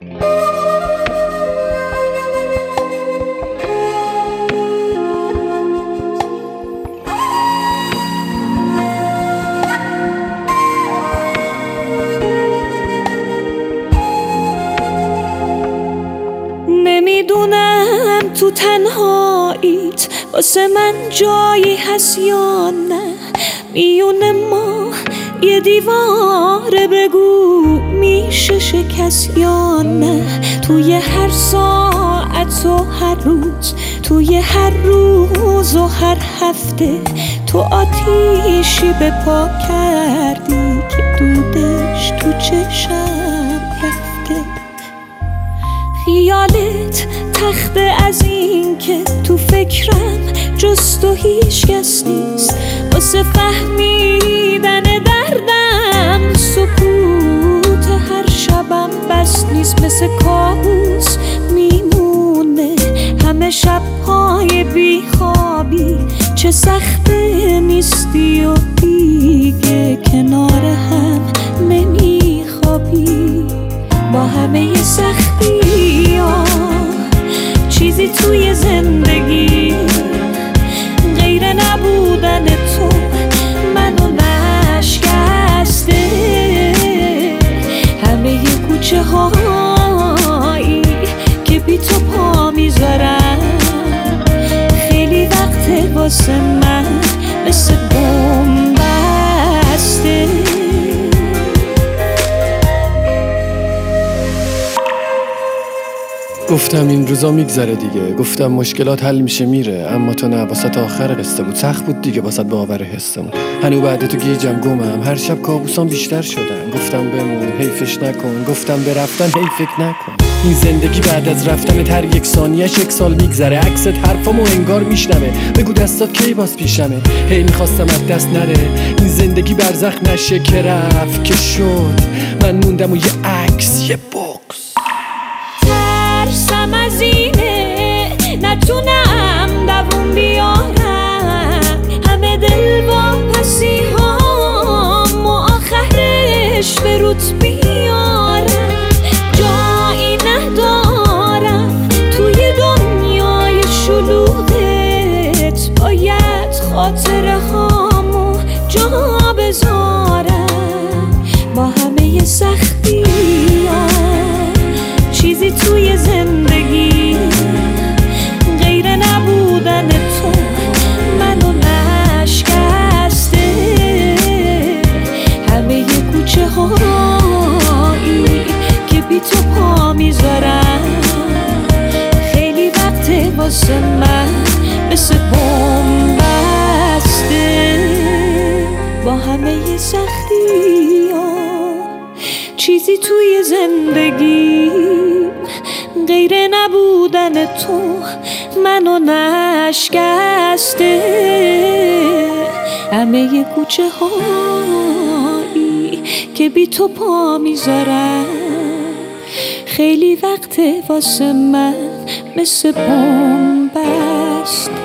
نمیدونم تو تنهاییت واسه من جایی هست یا نه، میونه ما یه دیواره، بگو میشه شکست یا نه. توی هر ساعت و هر روز، توی هر روز و هر هفته، تو آتیشی به پا کردی که دودش تو چشم رفته. خیالت تخته از این که تو فکرم جز تو هیچ کس نیست، واسه فهمیدن دردم سکوت هر شبم بس نیست. مثل کابوس میمونه همه شبهای بیخوابی، چه سخته نیستی و دیگه کنار هم نمیخوابی. با همه سختی ها چیزی توی زندگی غیر نبودن تو منو نشکسته. همه کوچه هایی که بی تو پا میذارم، خیلی وقته واسه من مثل بوم بسته. گفتم این روزا میگذره دیگه، گفتم مشکلات حل میشه میره، اما تو نه، واسه آخر قصه بود، سخت بود دیگه واسه باور حسمون. هنو بعد تو گیجم گمم، هر شب کابوسام بیشتر شدن. گفتم بمون حیفش نکن، گفتم برفتن حیف فکر نکن. این زندگی بعد از رفتن هر یک ثانیه‌اش یک سال میگذره، عکست حرفامو انگار میشنوه. بگو دستات کی باز پیشمه، هی میخواستم از دست نره. این زندگی برزخ نشه که رفت که شد، من موندم و یه عکس یه بوکس. ترسم از اینه نتونم دووم بیارم، همه دل واپسی هام و آخرش به روت بیارم. جایی ندارم توی دنیای شلوغت، باید خاطره هامو جا بذارم. با همه سختی ها چیزی توی زندگی غیر نبودن تو منو نشکسته. همه کوچه هایی که بی تو پا میذارم، خیلی وقته واسه من مثل بوم بسته. با همه سختی ها چیزی توی زندگی غیر نبودن تو منو نشکسته. همه کوچه هایی که بی تو پا میذارم، خیلی وقته واسه من مثل بوم بسته.